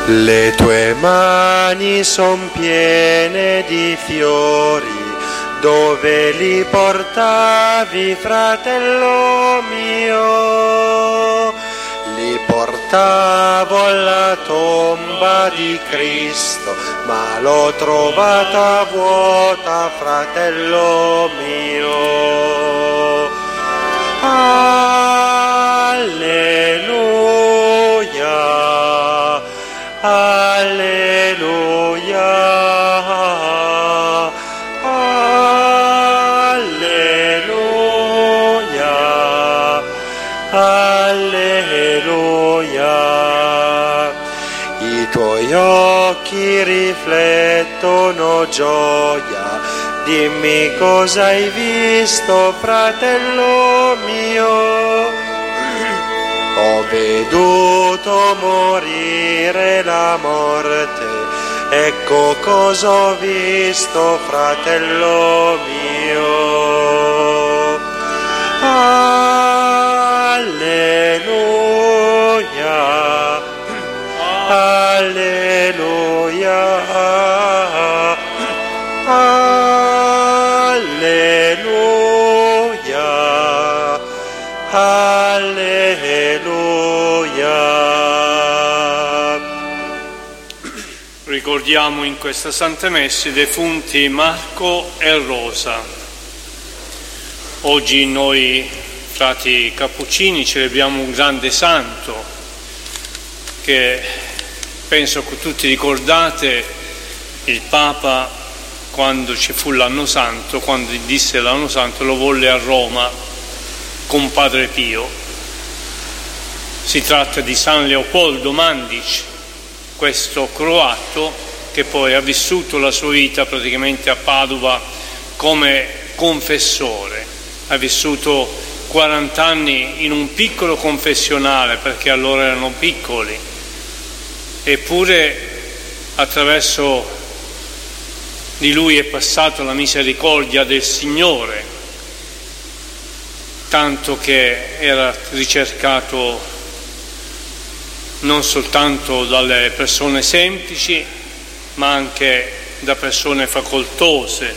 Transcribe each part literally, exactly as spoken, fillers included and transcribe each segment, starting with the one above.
Le tue mani son piene di fiori, dove li portavi, fratello mio? Li portavo alla tomba di Cristo, ma l'ho trovata vuota, fratello mio. Alleluia, alleluia, alleluia, alleluia. I tuoi occhi riflettono gioia, dimmi cosa hai visto, fratello mio. Ho veduto morire la morte, ecco cosa ho visto, fratello mio. Alleluia, alleluia, alleluia, alleluia. Ricordiamo in questa Santa Messa i defunti Marco e Rosa. Oggi noi, frati cappuccini, celebriamo un grande santo che penso che tutti ricordate, il Papa, quando ci fu l'anno santo, quando disse l'anno santo, lo volle a Roma con Padre Pio. Si tratta di San Leopoldo Mandic, questo croato che poi ha vissuto la sua vita praticamente a Padova come confessore. Ha vissuto quaranta anni in un piccolo confessionale, perché allora erano piccoli, eppure attraverso di lui è passata la misericordia del Signore, tanto che era ricercato non soltanto dalle persone semplici, ma anche da persone facoltose.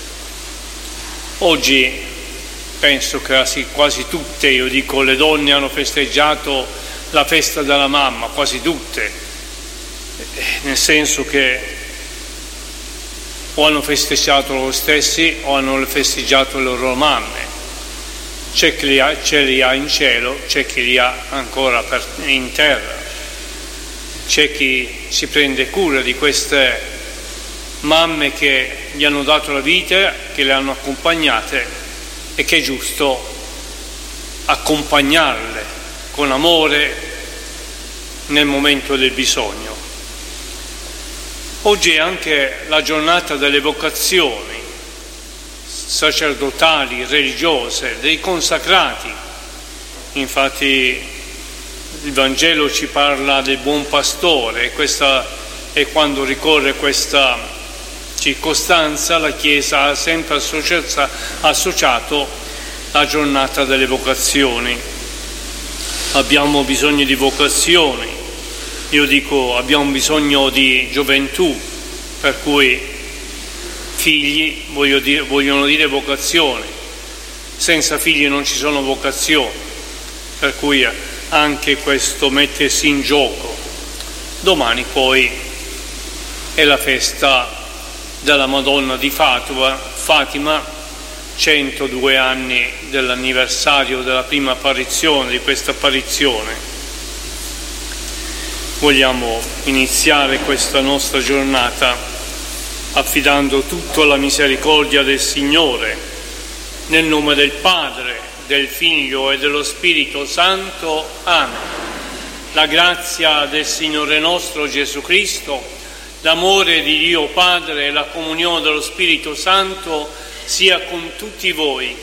Oggi penso che quasi tutte, io dico, le donne hanno festeggiato la festa della mamma, quasi tutte, nel senso che o hanno festeggiato loro stessi o hanno festeggiato le loro mamme. C'è chi li ha, ce li ha in cielo, c'è chi li ha ancora per, in terra. C'è chi si prende cura di queste mamme che gli hanno dato la vita, che le hanno accompagnate, e che è giusto accompagnarle con amore nel momento del bisogno. Oggi è anche la giornata delle vocazioni sacerdotali, religiose, dei consacrati. Infatti il Vangelo ci parla del buon pastore, e questa è quando ricorre questa circostanza, la Chiesa ha sempre associato la giornata delle vocazioni. Abbiamo bisogno di vocazioni, io dico abbiamo bisogno di gioventù, per cui figli voglio dire, vogliono dire vocazioni, senza figli non ci sono vocazioni, per cui anche questo mettersi in gioco. Domani poi è la festa della Madonna di Fatima, Fatima, centodue anni dell'anniversario della prima apparizione, di questa apparizione. Vogliamo iniziare questa nostra giornata affidando tutto alla misericordia del Signore, nel nome del Padre, del Figlio e dello Spirito Santo. Amen. La grazia del Signore nostro Gesù Cristo, l'amore di Dio Padre e la comunione dello Spirito Santo sia con tutti voi.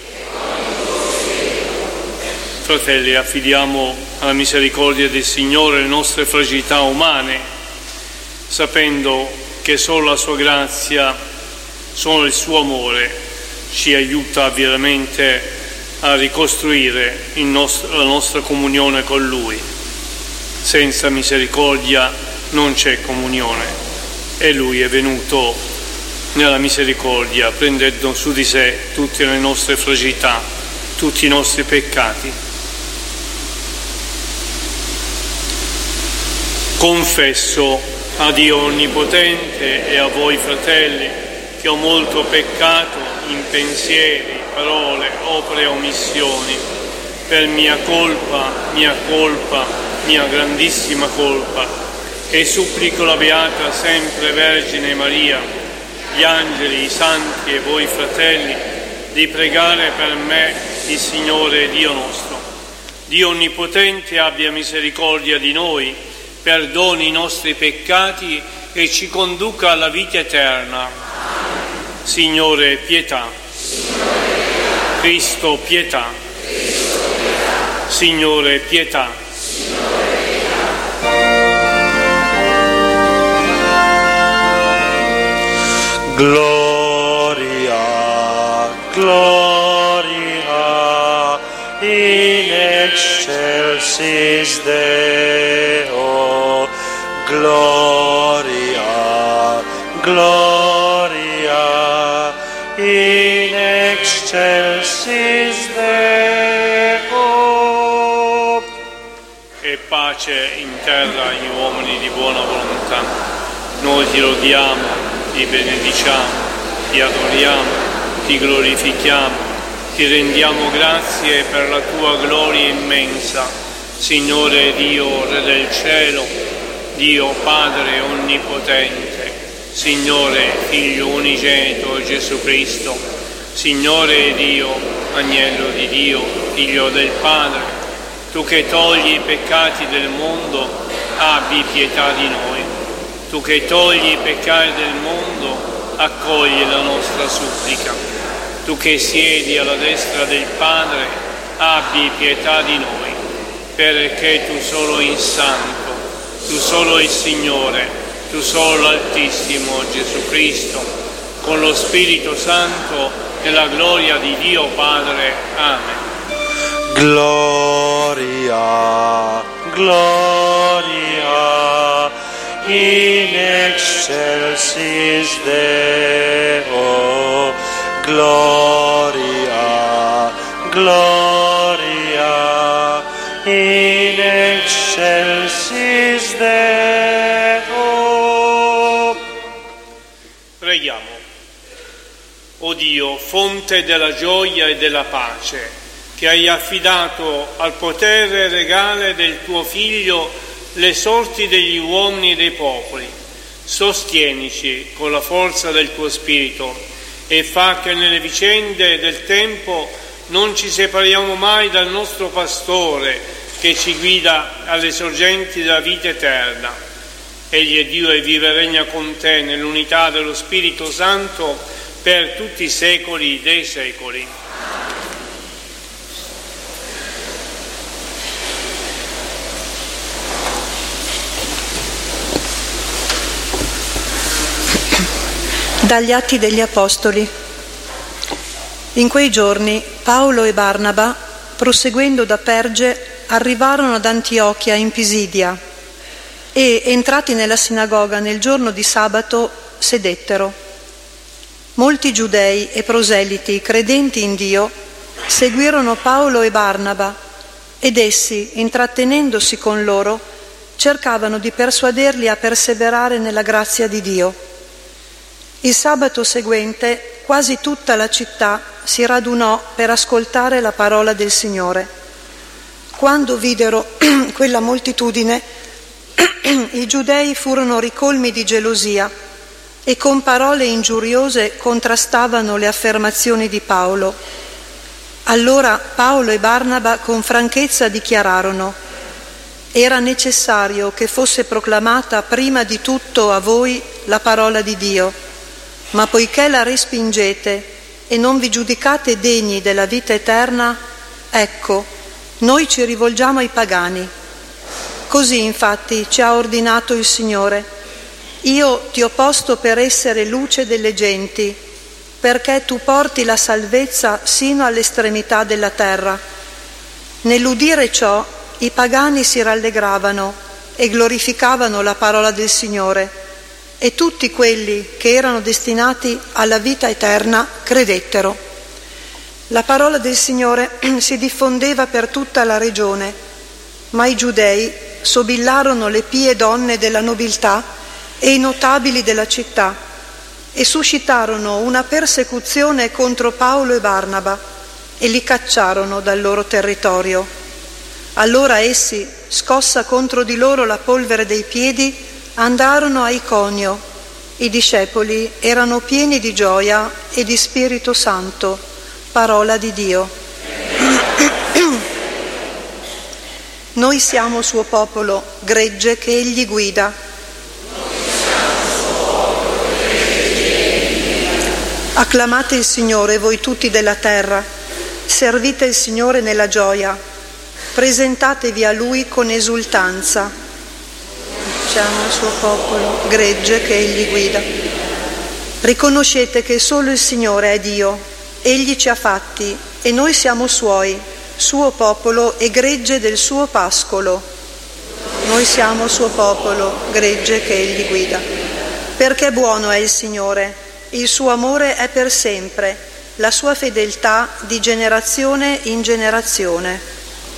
Fratelli, affidiamo alla misericordia del Signore le nostre fragilità umane, sapendo che solo la sua grazia, solo il suo amore ci aiuta veramente a ricostruire il nostro, la nostra comunione con Lui. Senza misericordia non c'è comunione. E Lui è venuto nella misericordia, prendendo su di sé tutte le nostre fragilità, tutti i nostri peccati. Confesso a Dio Onnipotente e a voi, fratelli, che ho molto peccato in pensieri, parole, opere e omissioni, per mia colpa, mia colpa, mia grandissima colpa, e supplico la Beata sempre Vergine Maria, gli angeli, i santi e voi, fratelli, di pregare per me il Signore Dio nostro. Dio Onnipotente abbia misericordia di noi, perdoni i nostri peccati e ci conduca alla vita eterna. Signore, pietà. Cristo, pietà. Signore, pietà. Gloria, gloria, in excelsis Deo. Gloria, gloria, in excelsis Deo. E pace in terra agli uomini di buona volontà. Noi ti lodiamo, ti benediciamo, ti adoriamo, ti glorifichiamo, ti rendiamo grazie per la tua gloria immensa, Signore Dio, Re del cielo, Dio Padre Onnipotente, Signore Figlio Unigenito Gesù Cristo, Signore Dio, Agnello di Dio, Figlio del Padre, tu che togli i peccati del mondo, abbi pietà di noi. Tu che togli i peccati del mondo, accogli la nostra supplica. Tu che siedi alla destra del Padre, abbi pietà di noi, perché tu solo il Santo, tu solo il Signore, tu solo l'Altissimo Gesù Cristo, con lo Spirito Santo, nella gloria di Dio Padre. Amen. Gloria, gloria, in excelsis Deo. Gloria, gloria, in excelsis Deo. Preghiamo. O Dio, fonte della gioia e della pace, che hai affidato al potere regale del tuo Figlio le sorti degli uomini e dei popoli, sostienici con la forza del tuo Spirito e fa che nelle vicende del tempo non ci separiamo mai dal nostro Pastore che ci guida alle sorgenti della vita eterna. Egli è Dio e vive e regna con te nell'unità dello Spirito Santo per tutti i secoli dei secoli. Dagli Atti degli Apostoli. In quei giorni Paolo e Barnaba, proseguendo da Perge, arrivarono ad Antiochia in Pisidia e, entrati nella sinagoga nel giorno di sabato, sedettero. Molti giudei e proseliti credenti in Dio seguirono Paolo e Barnaba ed essi, intrattenendosi con loro, cercavano di persuaderli a perseverare nella grazia di Dio. Il sabato seguente quasi tutta la città si radunò per ascoltare la parola del Signore. Quando videro quella moltitudine, i giudei furono ricolmi di gelosia e con parole ingiuriose contrastavano le affermazioni di Paolo. Allora Paolo e Barnaba con franchezza dichiararono: era necessario che fosse proclamata prima di tutto a voi la parola di Dio. Ma poiché la respingete e non vi giudicate degni della vita eterna, ecco, noi ci rivolgiamo ai pagani. Così infatti ci ha ordinato il Signore: io ti ho posto per essere luce delle genti, perché tu porti la salvezza sino all'estremità della terra. Nell'udire ciò, i pagani si rallegravano e glorificavano la parola del Signore, e tutti quelli che erano destinati alla vita eterna credettero. La parola del Signore si diffondeva per tutta la regione, ma i giudei sobillarono le pie donne della nobiltà e i notabili della città e suscitarono una persecuzione contro Paolo e Barnaba e li cacciarono dal loro territorio. Allora essi, scossa contro di loro la polvere dei piedi, andarono a Iconio. I discepoli erano pieni di gioia e di Spirito Santo. Parola di Dio. Noi siamo suo popolo, gregge che egli guida. Acclamate il Signore, voi tutti della terra. Servite il Signore nella gioia. Presentatevi a Lui con esultanza. Siamo il suo popolo, gregge che egli guida. Riconoscete che solo il Signore è Dio. Egli ci ha fatti e noi siamo suoi, suo popolo e gregge del suo pascolo. Noi siamo suo popolo, gregge che egli guida. Perché buono è il Signore, il suo amore è per sempre, la sua fedeltà di generazione in generazione.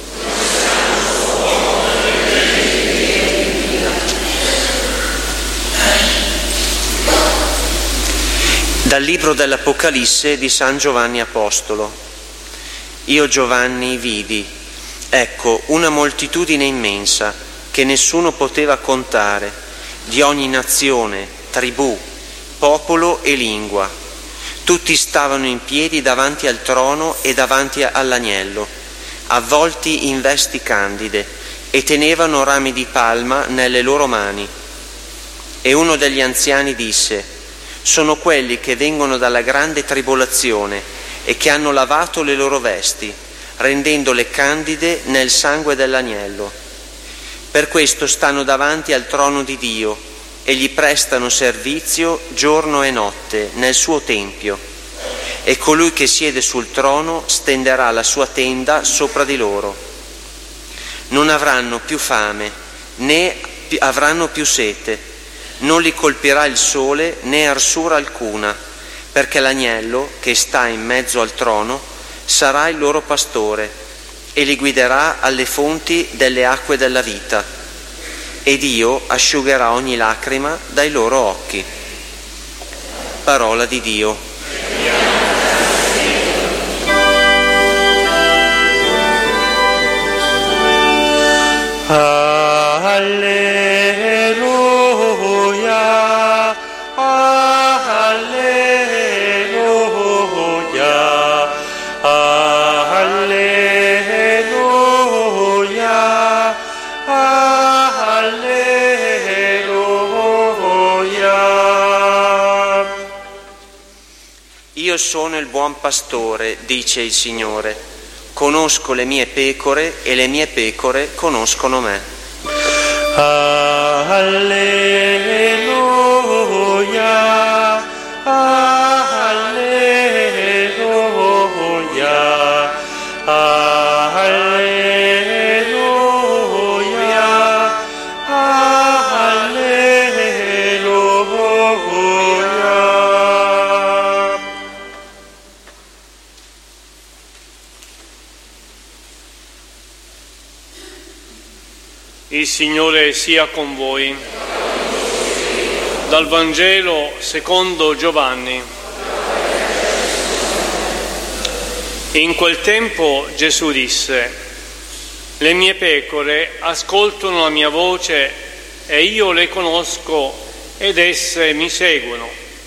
Dal libro dell'Apocalisse di San Giovanni Apostolo. Io Giovanni vidi, ecco, una moltitudine immensa che nessuno poteva contare, di ogni nazione, tribù, popolo e lingua. Tutti stavano in piedi davanti al trono e davanti all'agnello, avvolti in vesti candide, e tenevano rami di palma nelle loro mani. E uno degli anziani disse: sono quelli che vengono dalla grande tribolazione e che hanno lavato le loro vesti, rendendole candide nel sangue dell'agnello. Per questo stanno davanti al trono di Dio e gli prestano servizio giorno e notte nel suo tempio. E colui che siede sul trono stenderà la sua tenda sopra di loro. Non avranno più fame, né avranno più sete. Non li colpirà il sole né arsura alcuna, perché l'agnello che sta in mezzo al trono sarà il loro pastore e li guiderà alle fonti delle acque della vita, ed Dio asciugherà ogni lacrima dai loro occhi. Parola di Dio. Alleluia. Io sono il buon pastore, dice il Signore. Conosco le mie pecore e le mie pecore conoscono me. Alleluia, alleluia, alleluia, alleluia. Il Signore sia con voi. Dal Vangelo secondo Giovanni. In quel tempo Gesù disse: le mie pecore ascoltano la mia voce e io le conosco ed esse mi seguono.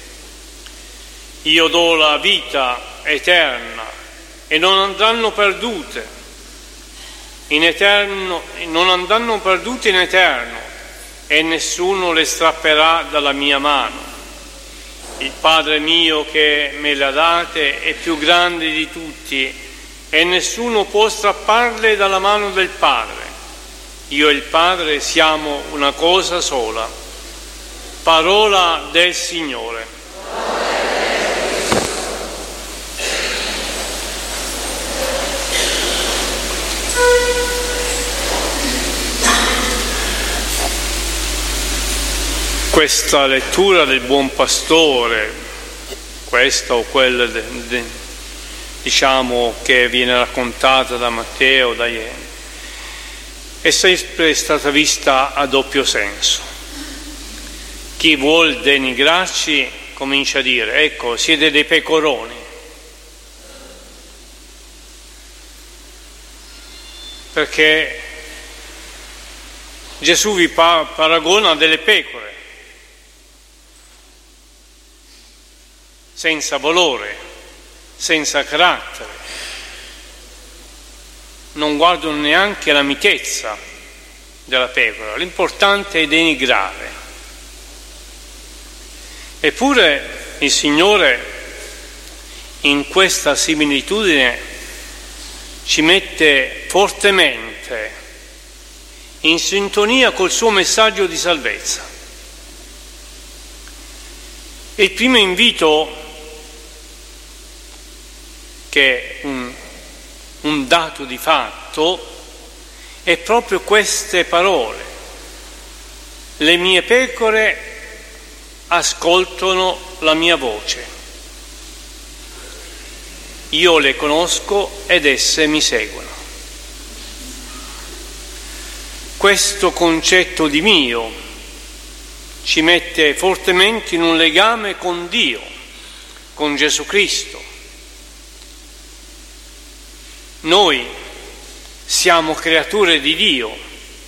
Io do la vita eterna e non andranno perdute. In eterno, non andranno perdute in eterno, e nessuno le strapperà dalla mia mano. Il Padre mio che me le ha date è più grande di tutti, e nessuno può strapparle dalla mano del Padre. Io e il Padre siamo una cosa sola. Parola del Signore. questa lettura del buon pastore, questa o quella de, de, diciamo che viene raccontata da Matteo, da Iene, è sempre stata vista a doppio senso. Chi vuol denigrarci comincia a dire: ecco, siete dei pecoroni. Perché Gesù vi paragona a delle pecore senza valore, senza carattere, non guardano neanche la mitezza della pecora, l'importante è denigrare. Eppure il Signore in questa similitudine ci mette fortemente in sintonia col suo messaggio di salvezza. Il primo invito, che è un, un dato di fatto, è proprio queste parole: le mie pecore ascoltano la mia voce, io le conosco ed esse mi seguono. Questo concetto di mio ci mette fortemente in un legame con Dio, con Gesù Cristo. Noi siamo creature di Dio,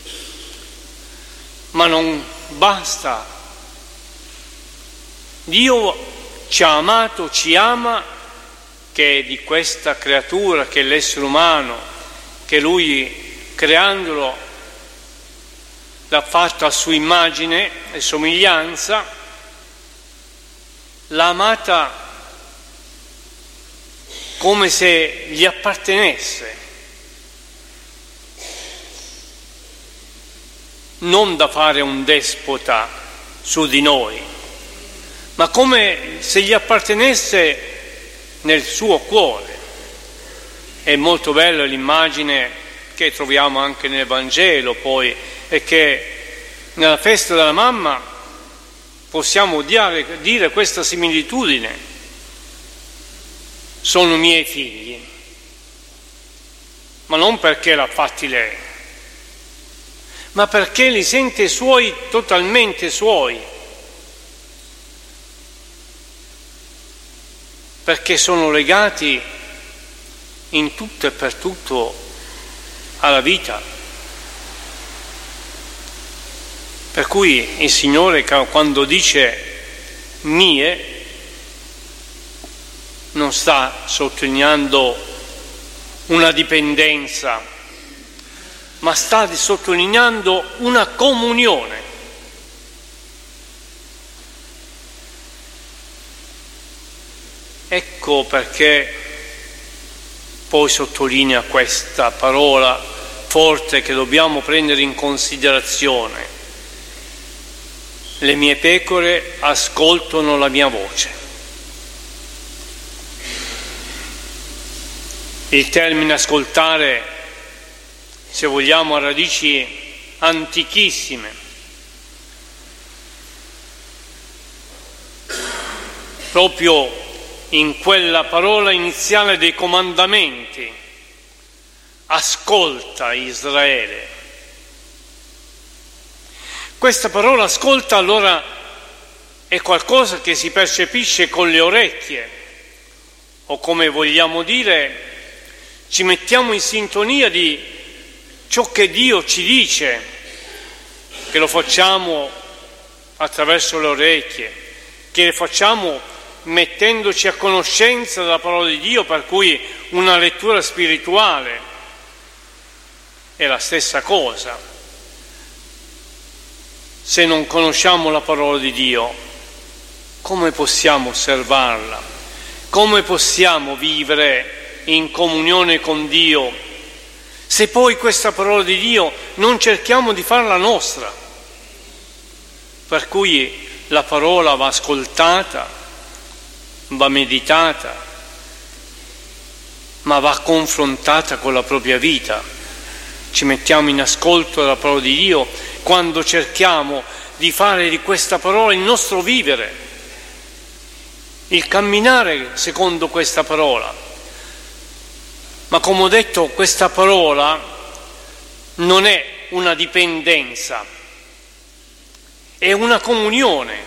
ma non basta. Dio ci ha amato, ci ama, che di questa creatura, che è l'essere umano, che Lui creandolo l'ha fatto a sua immagine e somiglianza, l'ha amata come se gli appartenesse, non da fare un despota su di noi, ma come se gli appartenesse nel suo cuore. È molto bella l'immagine che troviamo anche nel Vangelo, poi, e che nella festa della mamma possiamo dire, dire questa similitudine: sono miei figli, ma non perché l'ha fatti lei, ma perché li sente suoi, totalmente suoi, perché sono legati in tutto e per tutto alla vita. Per cui il Signore, quando dice mie, non sta sottolineando una dipendenza, ma sta sottolineando una comunione. Ecco perché poi sottolinea questa parola forte che dobbiamo prendere in considerazione: le mie pecore ascoltano la mia voce. Il termine ascoltare, se vogliamo, ha radici antichissime. Proprio in quella parola iniziale dei comandamenti: ascolta Israele. Questa parola ascolta allora è qualcosa che si percepisce con le orecchie, o come vogliamo dire, ci mettiamo in sintonia di ciò che Dio ci dice, che lo facciamo attraverso le orecchie, che lo facciamo mettendoci a conoscenza della parola di Dio, per cui una lettura spirituale è la stessa cosa. Se non conosciamo la parola di Dio, come possiamo osservarla? Come possiamo vivere in comunione con Dio, se poi questa parola di Dio non cerchiamo di farla nostra? Per cui la parola va ascoltata, va meditata, ma va confrontata con la propria vita. Ci mettiamo in ascolto della parola di Dio quando cerchiamo di fare di questa parola il nostro vivere, il camminare secondo questa parola. Ma come ho detto, questa parola non è una dipendenza, è una comunione,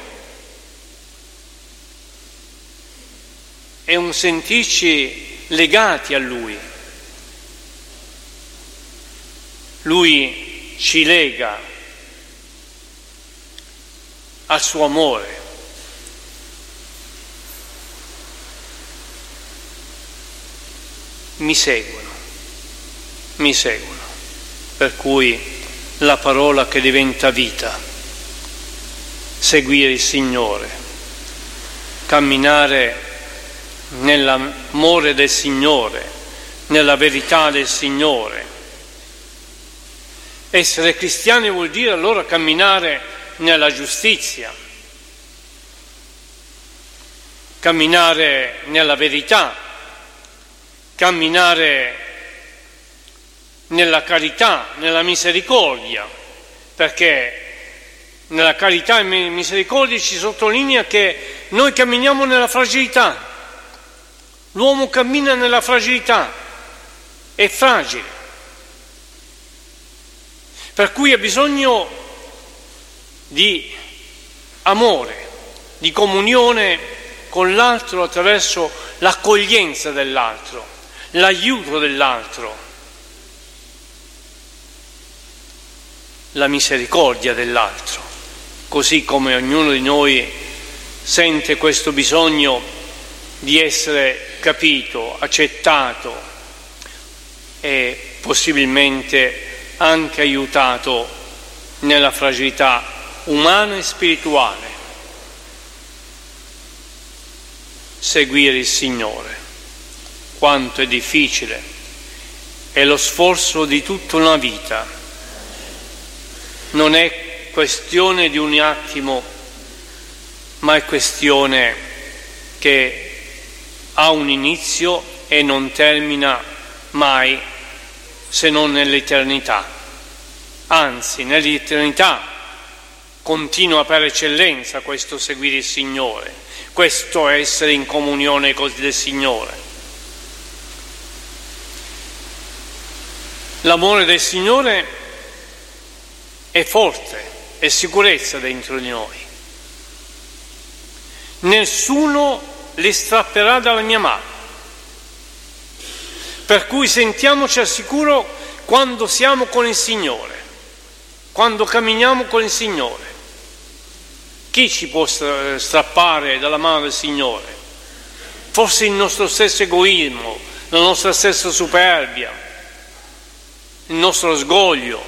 è un sentirci legati a Lui. Lui ci lega al suo amore. Mi seguono, mi seguono, per cui la parola che diventa vita, seguire il Signore, camminare nell'amore del Signore, nella verità del Signore. Essere cristiani vuol dire allora camminare nella giustizia, camminare nella verità, camminare nella carità, nella misericordia, perché nella carità e misericordia ci sottolinea che noi camminiamo nella fragilità. L'uomo cammina nella fragilità, è fragile, per cui ha bisogno di amore, di comunione con l'altro attraverso l'accoglienza dell'altro, l'aiuto dell'altro, la misericordia dell'altro, così come ognuno di noi sente questo bisogno di essere capito, accettato e possibilmente anche aiutato nella fragilità umana e spirituale. Seguire il Signore, quanto è difficile, è lo sforzo di tutta una vita. Non è questione di un attimo, ma è questione che ha un inizio e non termina mai se non nell'eternità. Anzi, nell'eternità continua per eccellenza questo seguire il Signore, questo essere in comunione con il Signore. L'amore del Signore è forte, è sicurezza dentro di noi. Nessuno li strapperà dalla mia mano. Per cui sentiamoci al sicuro quando siamo con il Signore, quando camminiamo con il Signore. Chi ci può strappare dalla mano del Signore? Forse il nostro stesso egoismo, la nostra stessa superbia, il nostro sgoglio.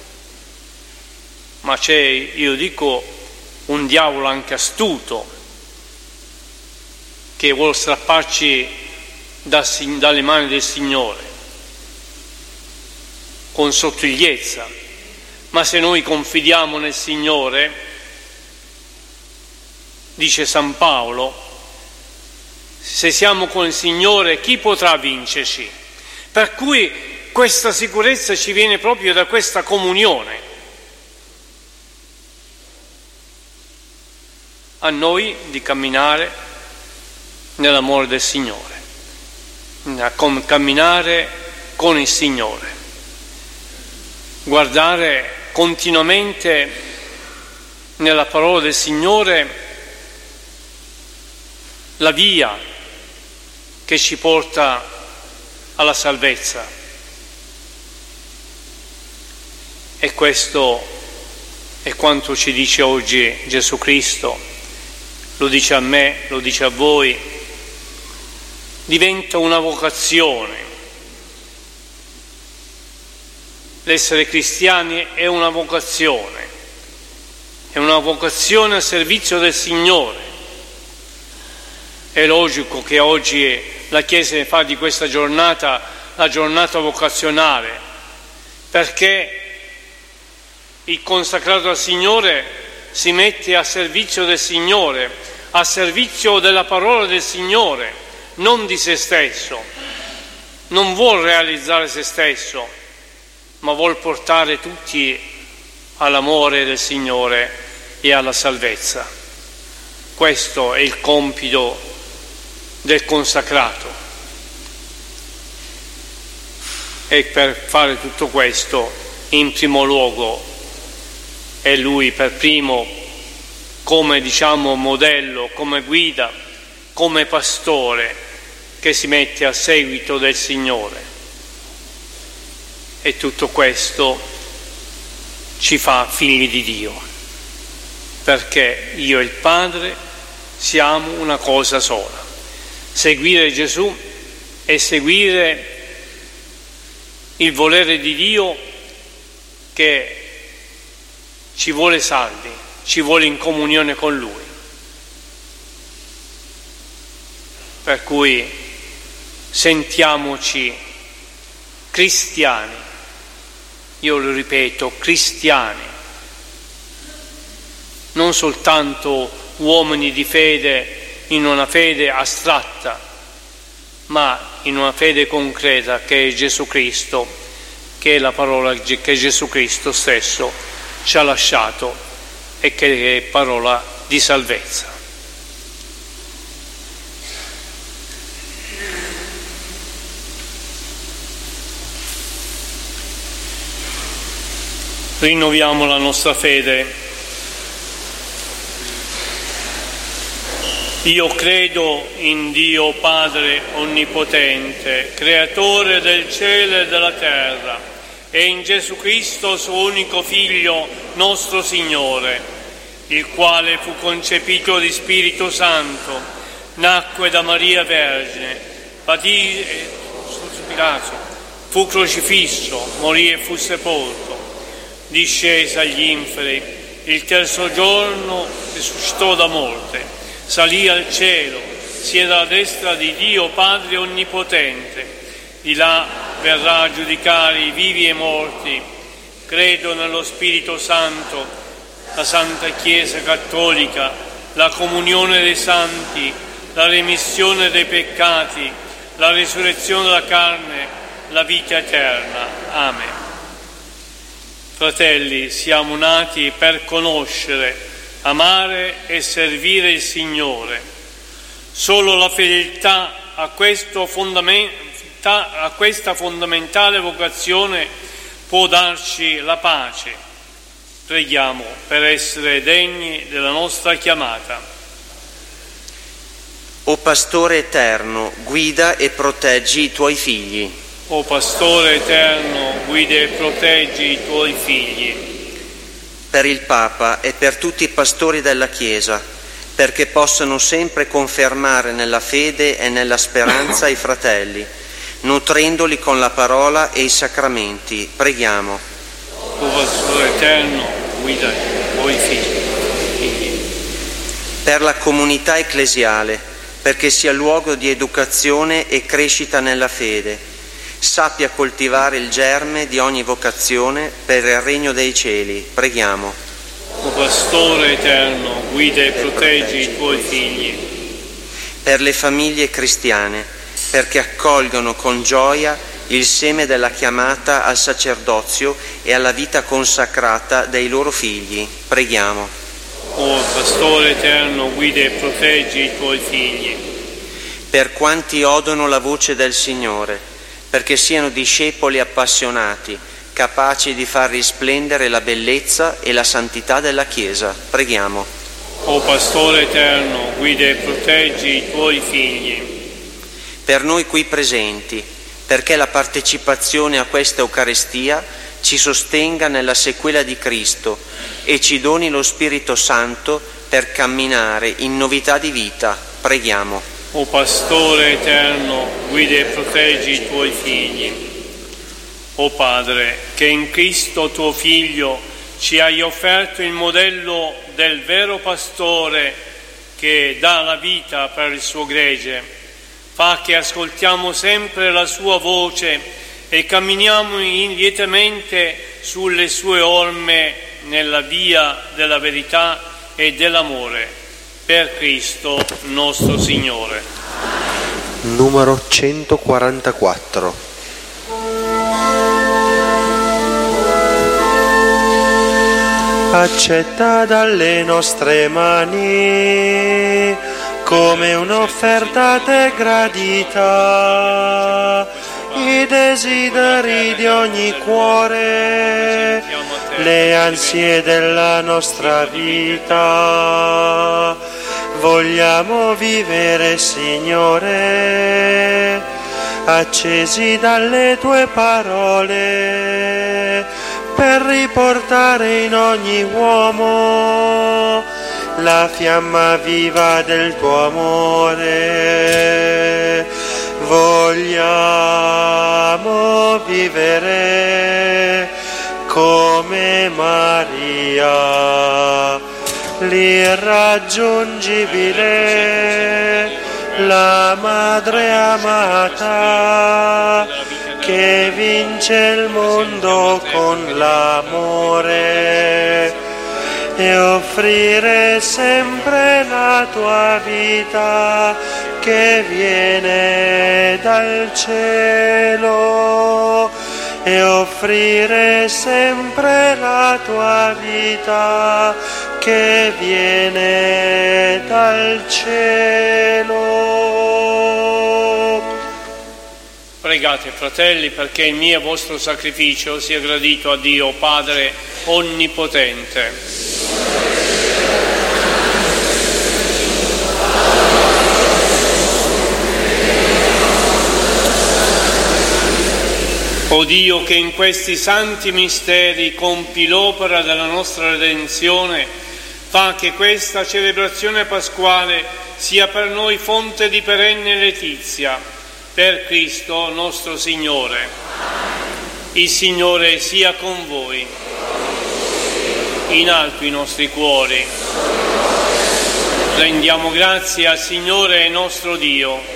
Ma c'è, io dico, un diavolo anche astuto che vuole strapparci da, dalle mani del Signore con sottigliezza. Ma se noi confidiamo nel Signore, dice San Paolo, se siamo con il Signore chi potrà vincerci? Per cui questa sicurezza ci viene proprio da questa comunione. A noi di camminare nell'amore del Signore, a camminare con il Signore, guardare continuamente nella parola del Signore la via che ci porta alla salvezza. E questo è quanto ci dice oggi Gesù Cristo, lo dice a me, lo dice a voi. Diventa una vocazione. L'essere cristiani è una vocazione, è una vocazione al servizio del Signore. È logico che oggi la Chiesa fa di questa giornata la giornata vocazionale, perché il consacrato al Signore si mette a servizio del Signore, a servizio della parola del Signore, non di se stesso. Non vuol realizzare se stesso, ma vuol portare tutti all'amore del Signore e alla salvezza. Questo è il compito del consacrato. E per fare tutto questo, in primo luogo, è lui per primo come, diciamo, modello, come guida, come pastore che si mette a seguito del Signore. E tutto questo ci fa figli di Dio, perché io e il Padre siamo una cosa sola. Seguire Gesù è seguire il volere di Dio che ci vuole salvi, ci vuole in comunione con Lui. Per cui sentiamoci cristiani, io lo ripeto, cristiani, non soltanto uomini di fede in una fede astratta, ma in una fede concreta che è Gesù Cristo, che è la parola che Gesù Cristo stesso ci ha lasciato e che è parola di salvezza. Rinnoviamo la nostra fede. Io credo in Dio Padre Onnipotente, Creatore del cielo e della terra, e in Gesù Cristo, suo unico Figlio, nostro Signore, il quale fu concepito di Spirito Santo, nacque da Maria Vergine, patì e fu crocifisso, morì e fu sepolto, discese agli inferi, il terzo giorno risuscitò da morte, salì al cielo, siede alla destra di Dio Padre Onnipotente, di là verrà a giudicare i vivi e i morti. Credo nello Spirito Santo, la Santa Chiesa Cattolica, la comunione dei santi, la remissione dei peccati, la risurrezione della carne, la vita eterna. Amen. Fratelli, siamo nati per conoscere, amare e servire il Signore. Solo la fedeltà a, questo fondamenta, a questa fondamentale vocazione può darci la pace. Preghiamo per essere degni della nostra chiamata. O Pastore eterno, guida e proteggi i tuoi figli. O Pastore eterno, guida e proteggi i tuoi figli. Per il Papa e per tutti i pastori della Chiesa, perché possano sempre confermare nella fede e nella speranza i fratelli, nutrendoli con la parola e i sacramenti. Preghiamo. O Pastore eterno, guida i tuoi figli. Per la comunità ecclesiale, perché sia luogo di educazione e crescita nella fede, sappia coltivare il germe di ogni vocazione per il regno dei cieli. Preghiamo. O Pastore eterno, guida e proteggi i tuoi figli. Per le famiglie cristiane, perché accolgono con gioia il seme della chiamata al sacerdozio e alla vita consacrata dei loro figli. Preghiamo. O Pastore eterno, guida e proteggi i tuoi figli. Per quanti odono la voce del Signore, perché siano discepoli appassionati, capaci di far risplendere la bellezza e la santità della Chiesa. Preghiamo. O Pastore eterno, guida e proteggi i tuoi figli. Per noi qui presenti, perché la partecipazione a questa Eucaristia ci sostenga nella sequela di Cristo e ci doni lo Spirito Santo per camminare in novità di vita. Preghiamo. O Pastore eterno, guida e proteggi i tuoi figli. O Padre, che in Cristo tuo Figlio ci hai offerto il modello del vero pastore che dà la vita per il suo gregge, fa che ascoltiamo sempre la sua voce e camminiamo lietamente sulle sue orme nella via della verità e dell'amore. Per Cristo nostro Signore. Numero centoquarantaquattro. accetta dalle nostre mani come un'offerta a te gradita i desideri di ogni cuore, le ansie della nostra vita. Vogliamo vivere, Signore, accesi dalle tue parole, per riportare in ogni uomo la fiamma viva del tuo amore. Vogliamo vivere come Maria, l'irraggiungibile, la madre amata, che vince il mondo con l'amore, e offrire sempre la tua vita che viene dal cielo, e offrire sempre la tua vita che viene dal cielo. Pregate, fratelli, perché il mio e vostro sacrificio sia gradito a Dio Padre Onnipotente. O Dio, che in questi santi misteri compi l'opera della nostra redenzione, fa che questa celebrazione pasquale sia per noi fonte di perenne letizia, per Cristo nostro Signore. Il Signore sia con voi. In alto i nostri cuori. Rendiamo grazie al Signore nostro Dio.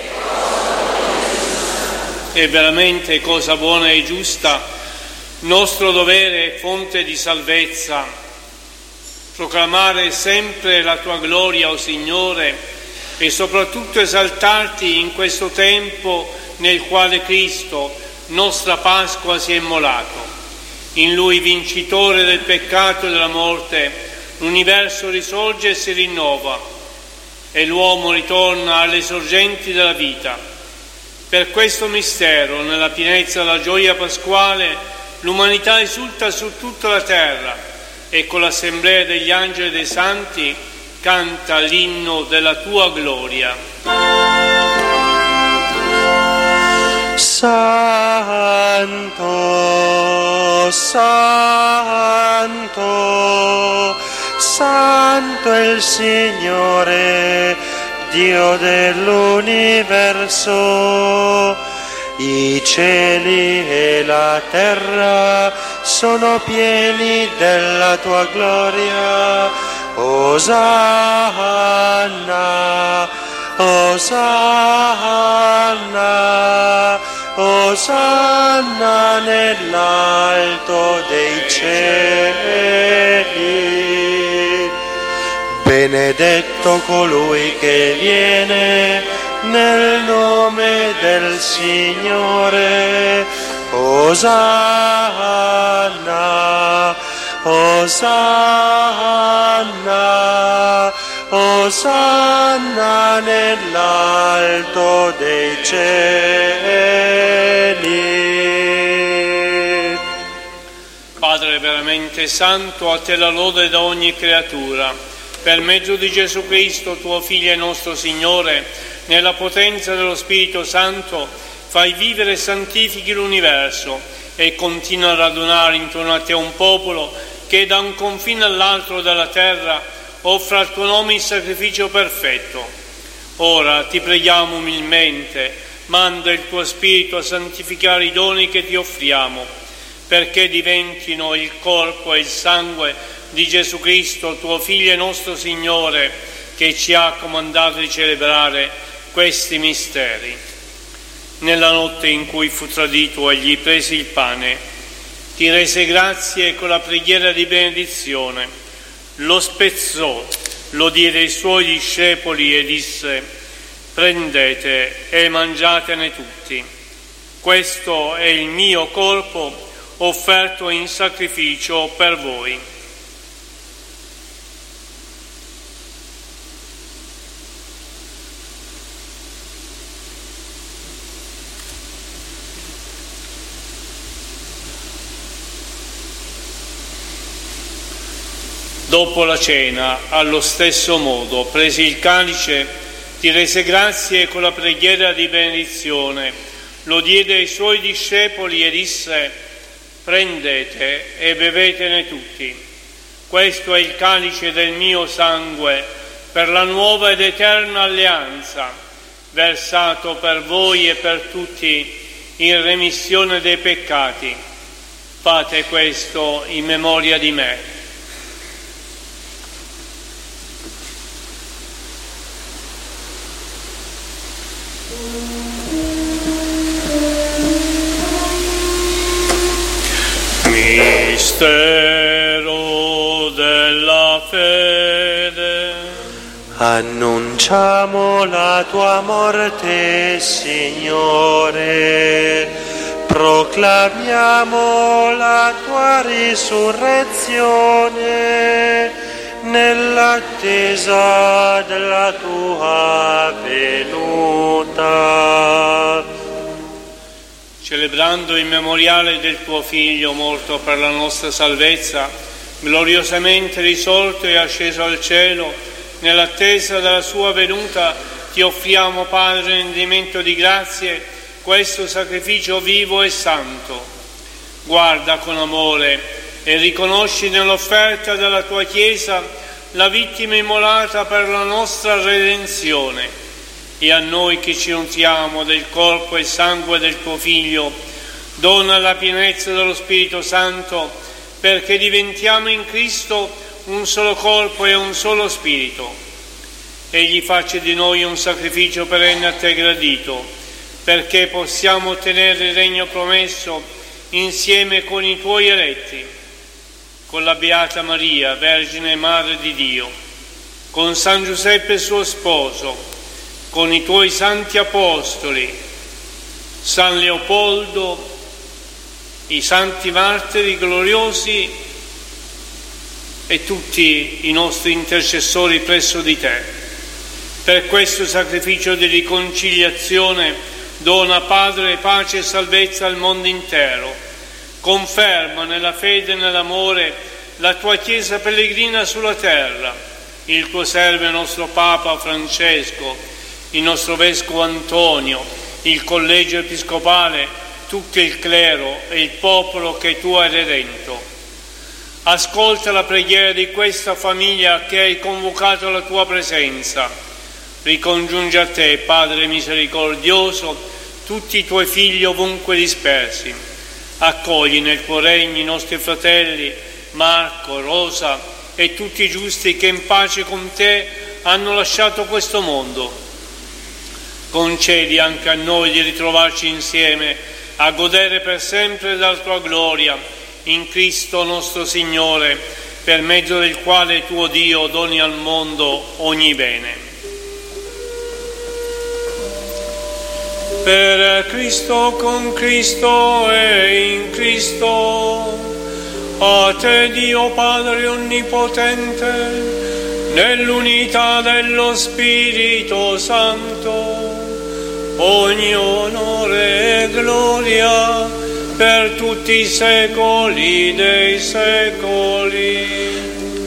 È veramente cosa buona e giusta, nostro dovere e fonte di salvezza, proclamare sempre la tua gloria, o Signore, e soprattutto esaltarti in questo tempo nel quale Cristo, nostra Pasqua, si è immolato. In Lui, vincitore del peccato e della morte, l'universo risorge e si rinnova, e l'uomo ritorna alle sorgenti della vita. Per questo mistero, nella pienezza della gioia pasquale, l'umanità esulta su tutta la terra e con l'assemblea degli angeli e dei santi canta l'inno della tua gloria. Santo, Santo, Santo è il Signore, Dio dell'universo. I cieli e la terra sono pieni della tua gloria. Osanna, Osanna, Osanna nell'alto dei cieli. Benedetto colui che viene nel nome del Signore. Osanna, Osanna, Osanna nell'alto dei cieli. Padre veramente santo, a te la lode da ogni creatura. Per mezzo di Gesù Cristo, tuo Figlio e nostro Signore, nella potenza dello Spirito Santo, fai vivere e santifichi l'universo e continua a radunare intorno a te un popolo che da un confine all'altro della terra offra al tuo nome il sacrificio perfetto. Ora ti preghiamo umilmente, manda il tuo Spirito a santificare i doni che ti offriamo, perché diventino il corpo e il sangue di Gesù Cristo, tuo Figlio e nostro Signore, che ci ha comandato di celebrare questi misteri. Nella notte in cui fu tradito, egli prese il pane, ti rese grazie e con la preghiera di benedizione lo spezzò, lo diede ai suoi discepoli e disse: prendete e mangiatene tutti. Questo è il mio corpo offerto in sacrificio per voi. Dopo la cena, allo stesso modo, prese il calice, ti rese grazie e con la preghiera di benedizione lo diede ai suoi discepoli e disse: prendete e bevetene tutti. Questo è il calice del mio sangue per la nuova ed eterna alleanza, versato per voi e per tutti in remissione dei peccati. Fate questo in memoria di me. Mistero della fede. Annunciamo la tua morte, Signore, proclamiamo la tua risurrezione nell'attesa della tua venuta. Celebrando il memoriale del tuo Figlio morto per la nostra salvezza, gloriosamente risorto e asceso al cielo, nell'attesa della sua venuta, ti offriamo, Padre, in rendimento di grazie, questo sacrificio vivo e santo. Guarda con amore e riconosci nell'offerta della tua Chiesa la vittima immolata per la nostra redenzione. E a noi che ci nutriamo del corpo e sangue del tuo Figlio, dona la pienezza dello Spirito Santo, perché diventiamo in Cristo un solo corpo e un solo Spirito. Egli faccia di noi un sacrificio perenne a te gradito, perché possiamo ottenere il regno promesso insieme con i tuoi eletti, con la Beata Maria, Vergine e Madre di Dio, con San Giuseppe suo sposo, con i tuoi santi apostoli, San Leopoldo, i santi martiri gloriosi e tutti i nostri intercessori presso di te. Per questo sacrificio di riconciliazione dona, Padre, pace e salvezza al mondo intero. Conferma nella fede e nell'amore la tua Chiesa pellegrina sulla terra, il tuo servo e nostro Papa Francesco, il nostro Vescovo Antonio, il Collegio Episcopale, tutto il clero e il popolo che tu hai redento. Ascolta la preghiera di questa famiglia che hai convocato alla tua presenza. Ricongiungi a te, Padre misericordioso, tutti i tuoi figli ovunque dispersi. Accogli nel tuo regno i nostri fratelli Marco, Rosa e tutti i giusti che in pace con te hanno lasciato questo mondo. Concedi anche a noi di ritrovarci insieme a godere per sempre della tua gloria in Cristo nostro Signore, per mezzo del quale tuo Dio doni al mondo ogni bene. Per Cristo, con Cristo e in Cristo, a te Dio Padre Onnipotente, nell'unità dello Spirito Santo, ogni onore e gloria per tutti i secoli dei secoli.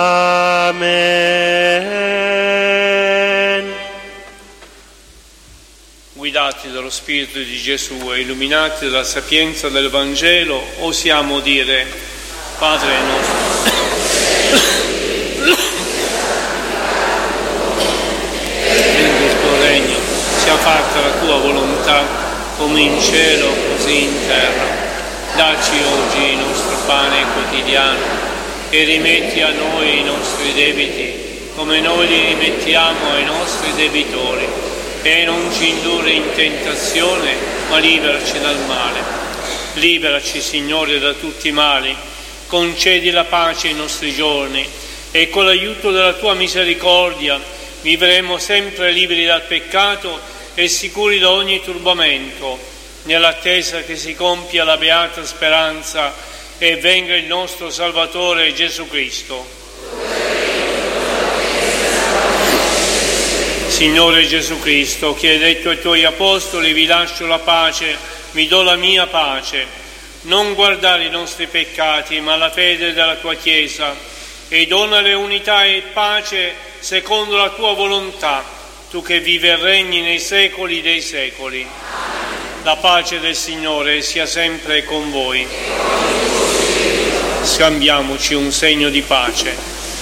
Amen. Guidati dallo Spirito di Gesù e illuminati dalla sapienza del Vangelo, osiamo dire: Padre nostro, venga il tuo regno, sia fatta la tua volontà, come in cielo così in terra. Dacci oggi il nostro pane quotidiano e rimetti a noi i nostri debiti, come noi li rimettiamo ai nostri debitori, e non ci indurre in tentazione, ma liberaci dal male. Liberaci, Signore, da tutti i mali, concedi la pace ai nostri giorni, e con l'aiuto della tua misericordia vivremo sempre liberi dal peccato e sicuri da ogni turbamento, nell'attesa che si compia la beata speranza e venga il nostro Salvatore Gesù Cristo. Signore Gesù Cristo, che hai detto ai tuoi apostoli: vi lascio la pace, vi do la mia pace, non guardare i nostri peccati, ma la fede della tua Chiesa, e donale unità e pace secondo la tua volontà, tu che vivi e regni nei secoli dei secoli. La pace del Signore sia sempre con voi. Scambiamoci un segno di pace.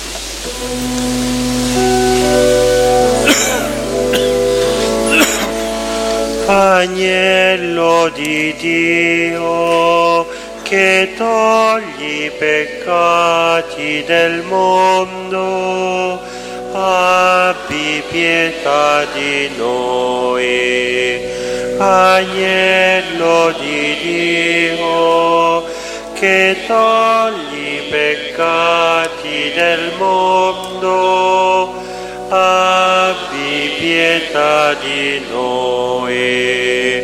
Agnello di Dio, che togli i peccati del mondo, abbi pietà di noi. Agnello di Dio, che togli i peccati del mondo, abbi pietà di noi.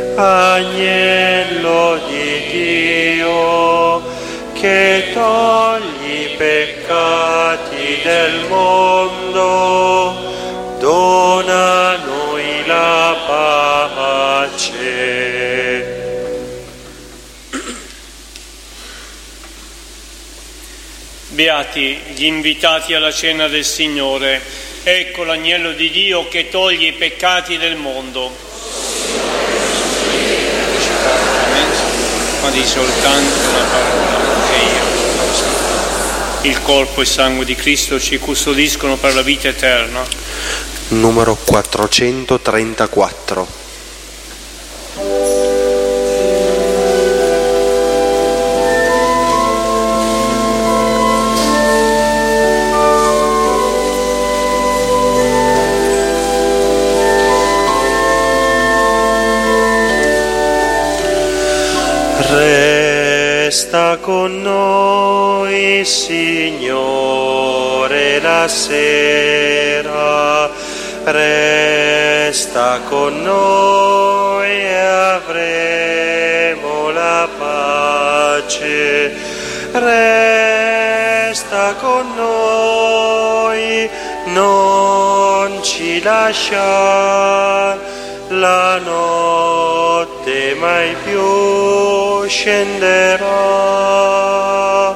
Agnello di Dio, che togli i peccati del mondo, dona a noi la pace. Beati gli invitati alla cena del Signore. Ecco l'agnello di Dio che toglie i peccati del mondo. Ma di soltanto una parola e io. Il corpo e il sangue di Cristo ci custodiscono per la vita eterna. Numero quattrocentotrentaquattro. Resta con noi, Signore, la sera, resta con noi e avremo la pace. Resta con noi, non ci lasciare la notte mai più scenderà.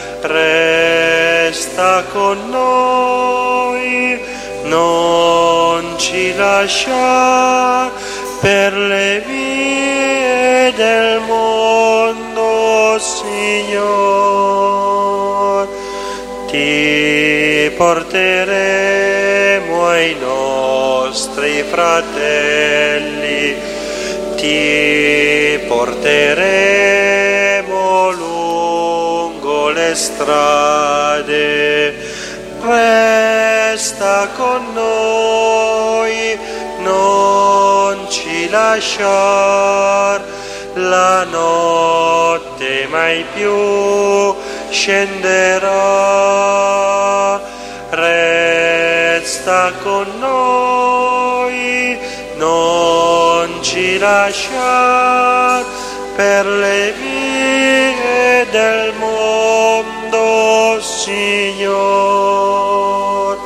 Resta con noi, non ci lasciare per le vie del mondo, Signor. Ti porteremo ai nostri fratelli, ti porteremo lungo le strade. Resta con noi, non ci lasciar la notte mai più scenderà. Resta con noi, non ci lasciar per le vie del mondo, Signor.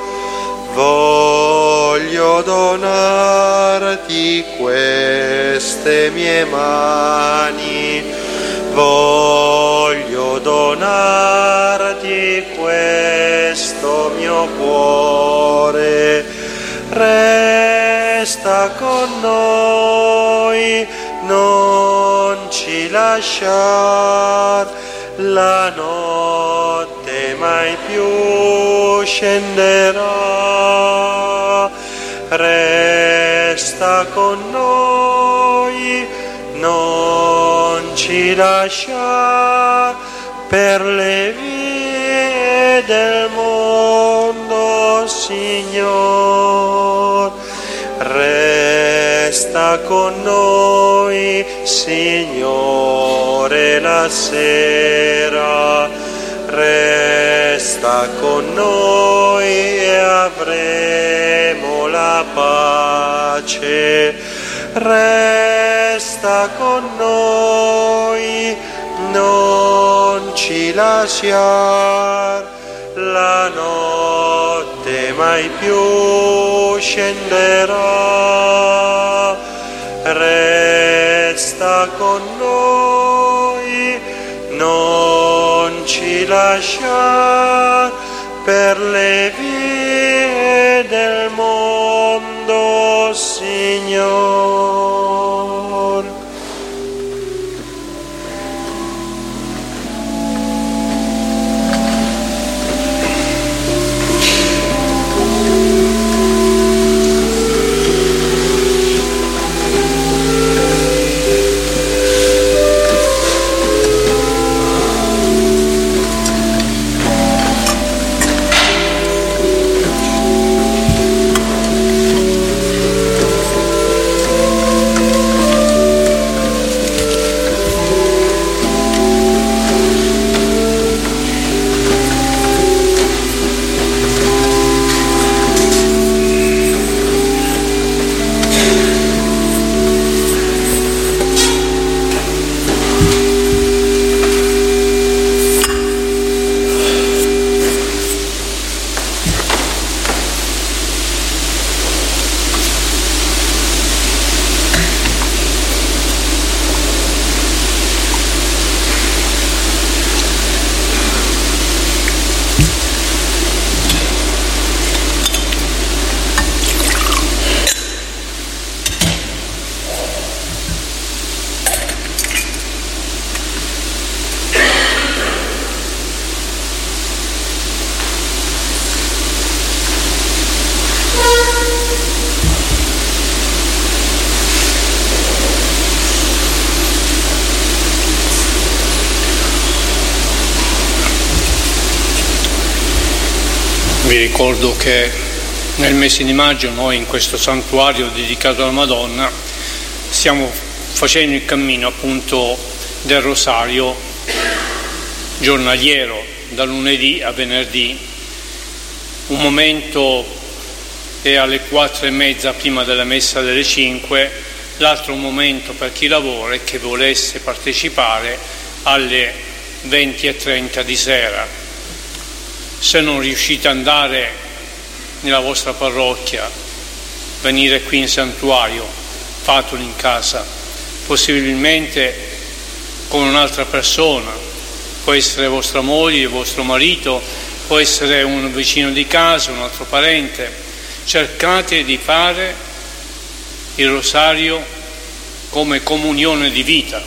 Voglio donarti queste mie mani, voglio donarti questo mio cuore. Resta con noi, non ci lasciar la notte mai più scenderà. Resta con noi, non ci lasciar per le vie del mondo, Signor. Resta con noi, Signore, la sera. Resta con noi e avremo la pace. Resta con noi, non ci lasciar la notte mai più scenderà. Resta con noi, non ci lasciar per le vie del mondo, Signor. Vi ricordo che nel mese di maggio noi in questo santuario dedicato alla Madonna stiamo facendo il cammino appunto del rosario giornaliero, da lunedì a venerdì. Un momento è alle quattro e mezza prima della messa delle cinque, l'altro momento per chi lavora e che volesse partecipare alle venti e trenta di sera. Se non riuscite ad andare nella vostra parrocchia, venire qui in santuario, fatelo in casa, possibilmente con un'altra persona, può essere vostra moglie, vostro marito, può essere un vicino di casa, un altro parente. Cercate di fare il rosario come comunione di vita,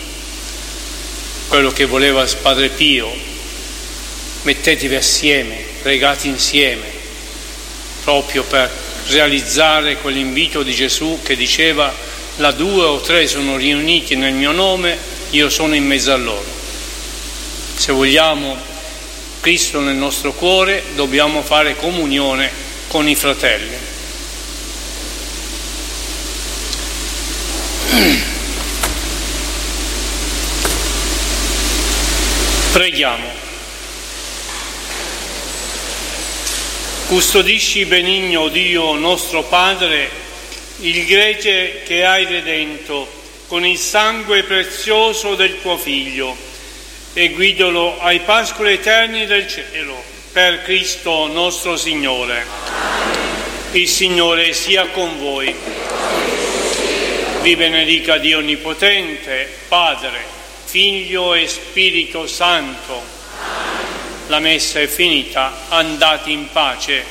quello che voleva Padre Pio. Mettetevi assieme, pregate insieme, proprio per realizzare quell'invito di Gesù che diceva: là due o tre sono riuniti nel mio nome, io sono in mezzo a loro. Se vogliamo Cristo nel nostro cuore, dobbiamo fare comunione con i fratelli. Preghiamo. Custodisci, benigno Dio nostro Padre, il gregge che hai redento con il sangue prezioso del tuo Figlio, e guidalo ai pascoli eterni del cielo, per Cristo nostro Signore. Il Signore sia con voi. Vi benedica Dio Onnipotente, Padre, Figlio e Spirito Santo. La messa è finita, andate in pace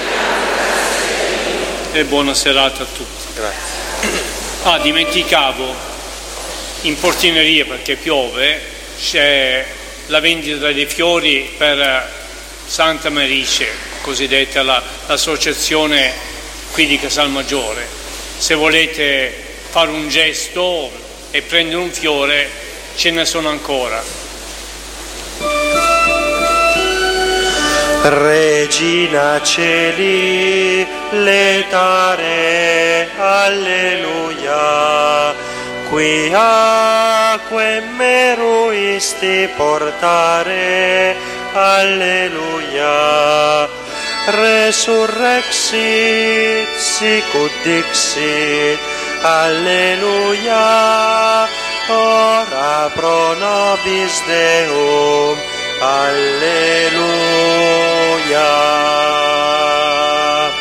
e buona serata a tutti. Grazie. Ah, dimenticavo, in portineria, perché piove, c'è la vendita dei fiori per Santa Merice, cosiddetta la, l'associazione qui di Casalmaggiore. Se volete fare un gesto e prendere un fiore, ce ne sono ancora. Regina Celi, letare, alleluia, qui acque meruisti portare, alleluia, resurrexit, sicut dixit, alleluia, ora pro nobis Deum, alleluia.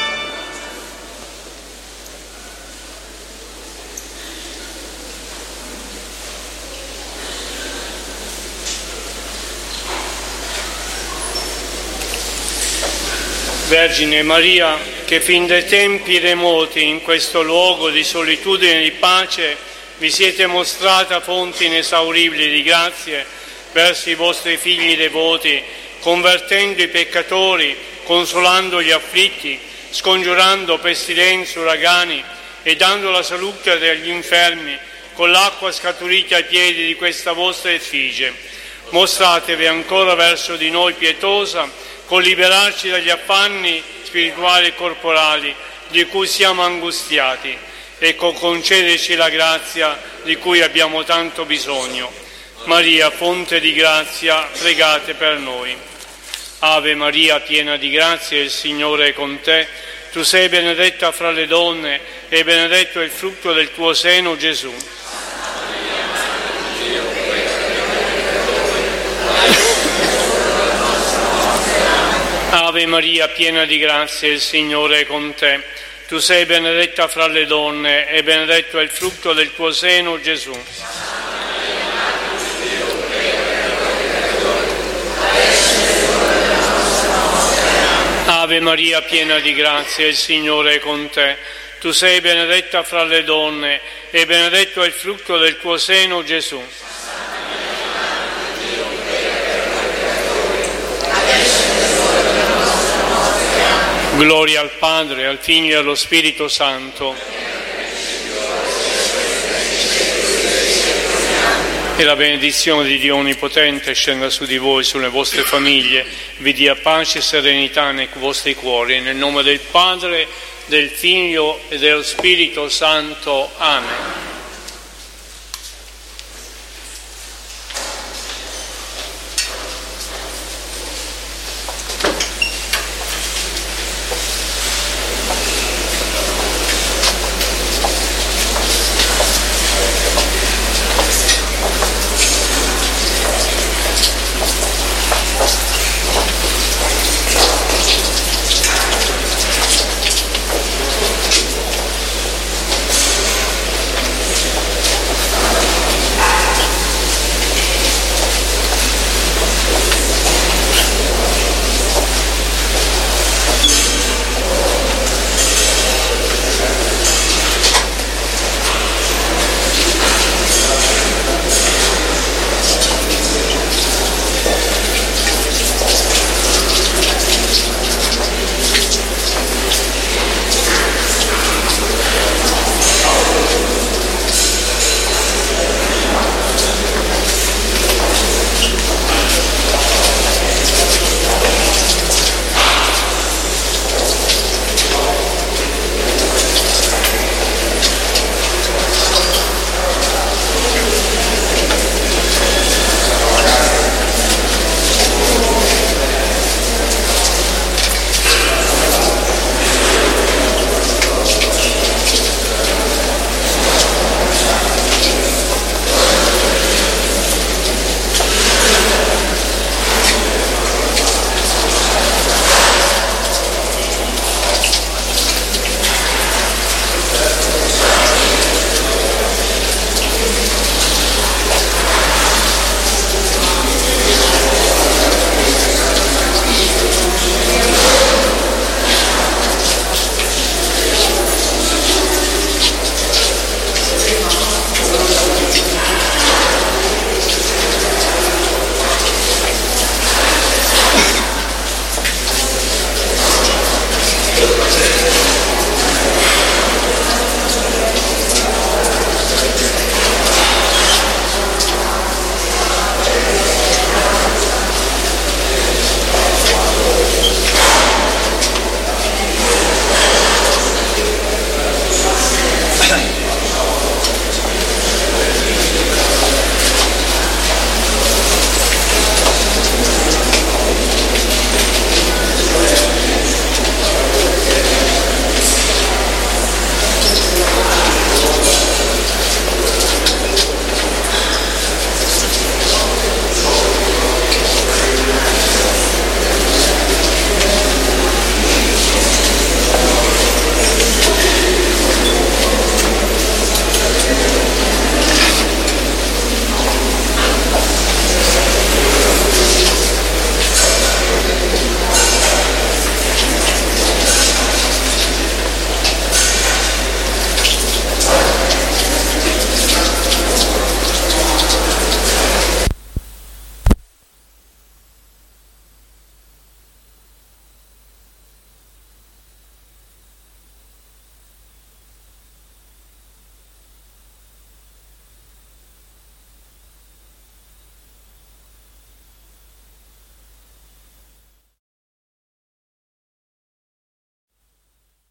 Vergine Maria, che fin dai tempi remoti in questo luogo di solitudine e di pace vi siete mostrata fonti inesauribili di grazie verso i vostri figli devoti, convertendo i peccatori, consolando gli afflitti, scongiurando pestilenze, uragani e dando la salute agli infermi con l'acqua scaturita ai piedi di questa vostra effigie. Mostratevi ancora verso di noi pietosa, con liberarci dagli affanni spirituali e corporali di cui siamo angustiati e con concederci la grazia di cui abbiamo tanto bisogno. Maria, fonte di grazia, pregate per noi. Ave Maria, piena di grazia, il Signore è con te. Tu sei benedetta fra le donne e benedetto è il frutto del tuo seno, Gesù. Ave Maria, piena di grazia, il Signore è con te. Tu sei benedetta fra le donne e benedetto è il frutto del tuo seno, Gesù. Ave Maria, piena di grazia, il Signore è con te. Tu sei benedetta fra le donne e benedetto è il frutto del tuo seno, Gesù. Gloria al Padre, al Figlio e allo Spirito Santo. E la benedizione di Dio Onnipotente scenda su di voi, sulle vostre famiglie, vi dia pace e serenità nei vostri cuori. Nel nome del Padre, del Figlio e dello Spirito Santo. Amen.